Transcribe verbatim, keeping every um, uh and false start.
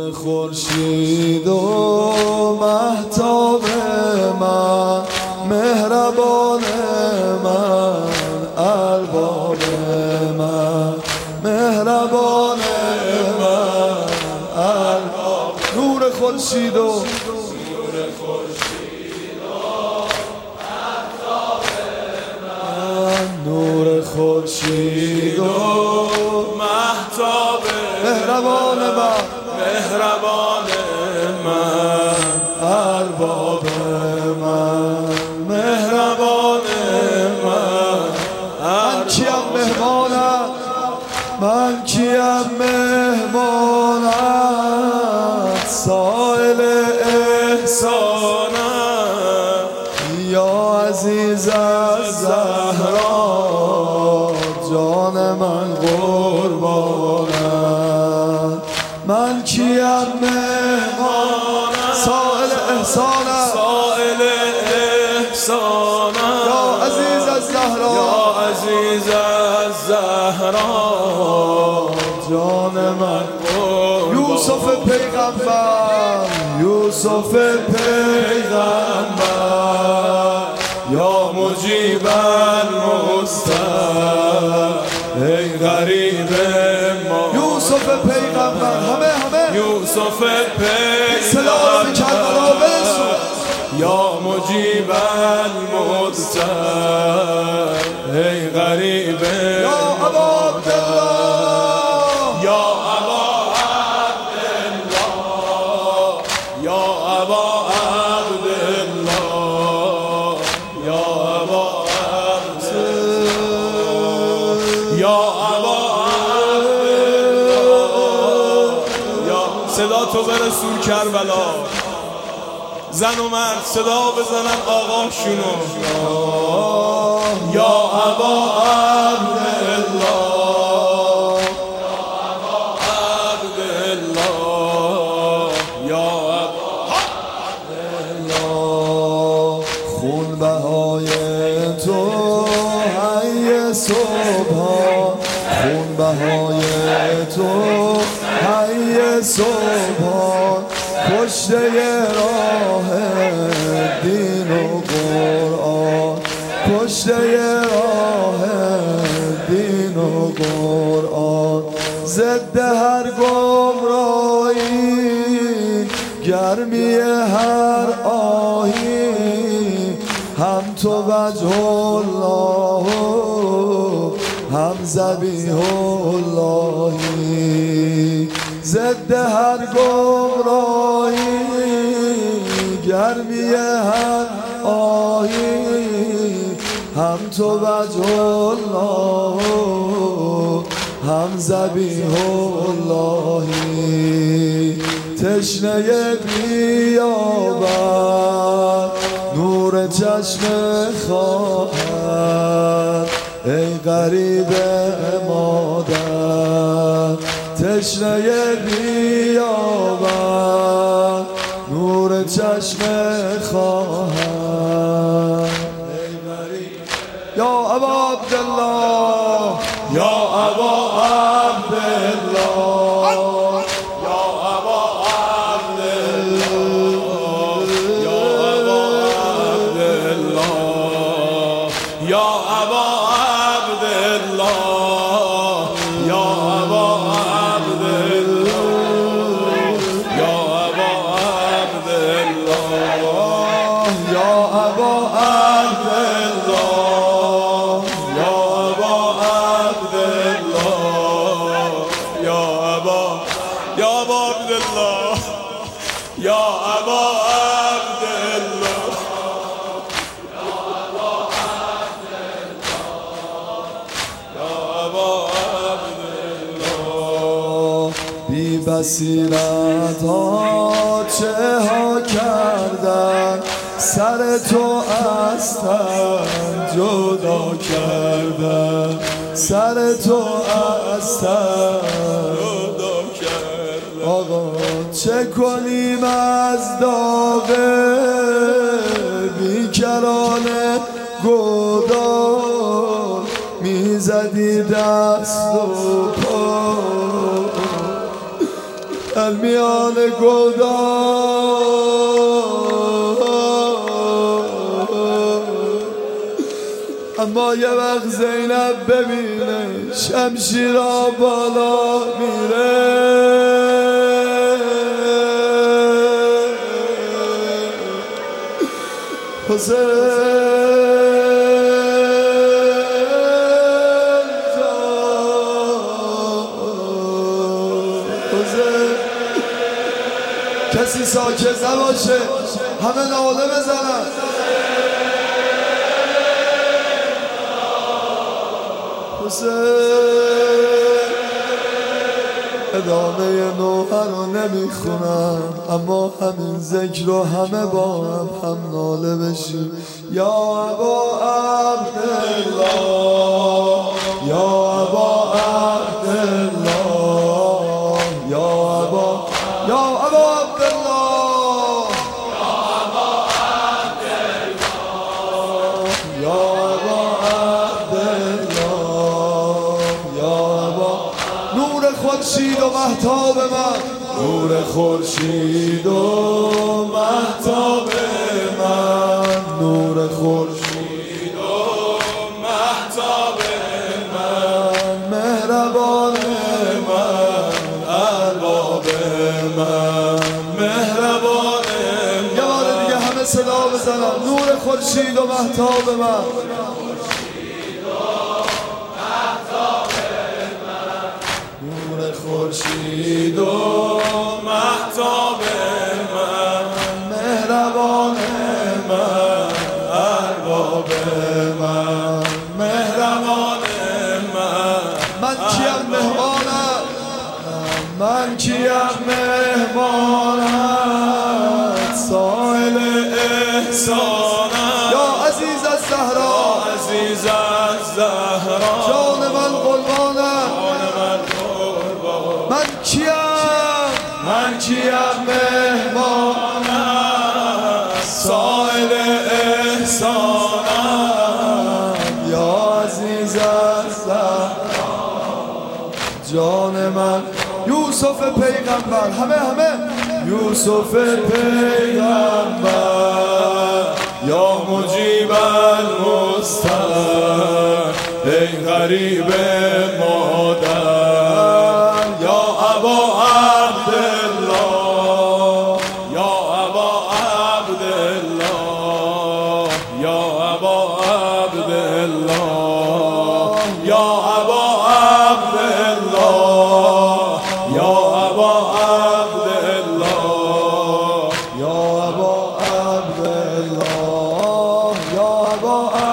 خورشید و مهتاب من، مهربان من، ارباب من، مهربان من، ارباب. نور خورشید و نور خورشید و مهتاب مهربان من، مهربان من، ارباب من، مهربان من. من کیم مهمانم، من کیم مهمانم، سائل احسانم، یا عزیز از زهرا، جان من قربانم. من کیم مهمانم، سائل احسانم، سائل احسانم، یا عزیز از زهرا، یا عزیز از زهرا، جان من. قربانم. یوسف پیغمبر، یوسف پیغمبر، یا مجیب المضطر، ای غریب ما. یوسف پیغمبر، همه همه یوسف سلام کربلا برسون. یا مجیب المضطر، ای غریب یا ابا عبدالله، یا ابا عبدالله، یا ابا عبدالله، یا ابا عبدالله، یا ابا عبدالله. یا صدا تو برسون کربلا، زن و مرد صدا بزنن آقاشونو. یا ابا عبدالله، عبدالله، یا ابا عبدالله. خون بهای تو حی صبح، خون بهای تو حی صبح، کشته راه دین و قرآن، کشته راه دین و قرآن. ضد هر گمراهی، گرمی هر آهی، هم تو وجه الله، هم ذبیح اللهی. ضد هر گمراهی، گرمی هر آهی، هم تو وجه الله، هم ذبیح اللهی. تشنه بیابد نور چشم خواهد، ای غریب مادر. تشنه بیابد نور چشم خواهد، ای غریب. یا ابا عبدالله، یا ابا عبدالله، یا ابا عبدالله، یا ابا عبدالله، یا ابا عبدالله، یا ابا عبدالله، یا ابا عبدالله، یا ابا عبدالله، یا ابا عبدالله، یا ابا یا ابا عبدالله، یا ابا عبدالله، یا ابا عبدالله. بی بصیرت ها چه ها کردن، سر تو از تن جدا کردن، سر تو از تن جدا کردن. آقا چه کنیم از داغ بیکران گداز، میزدی دست و پا در میان گلدان اما یه وقت زینب ببینه شمشیرا بالا میره حسین حسین کسی ساکت نباشه همه ناله بزنن ادامه نوحه رو نمیخونم اما همین ذکر رو همه با هم هم ناله بشیم یا ابا عبدالله یا ابا عبدالله یا ابا یا ابا عبدالله یا ابا خورشید و مهتاب من نور خورشید و مهتاب من نور خورشید و مهتاب من مهربان من ارباب من مهربان من یه بار دیگه همه صدا بزنم نور خورشید و مهتاب من خورشید و مهتاب من مهربان من ارباب من مهربان من من کیم مهمانم من کیم مهمانم سائل احسانم یا عزیز از زهرا عزیز از زهرا جان من قربانم من کیم من کیم مهمانم سائل احسانم یا عزیز از زهرا جان من یوسف پیغمبر همه همه یوسف پیغمبر یا مجیب المضطر ای غریب مادر یا ابا عبدالله یا ابا عبدالله یا ابا عبدالله یا ابا عبدالله یا ابا عبدالله یا ابا عبدالله یا ابا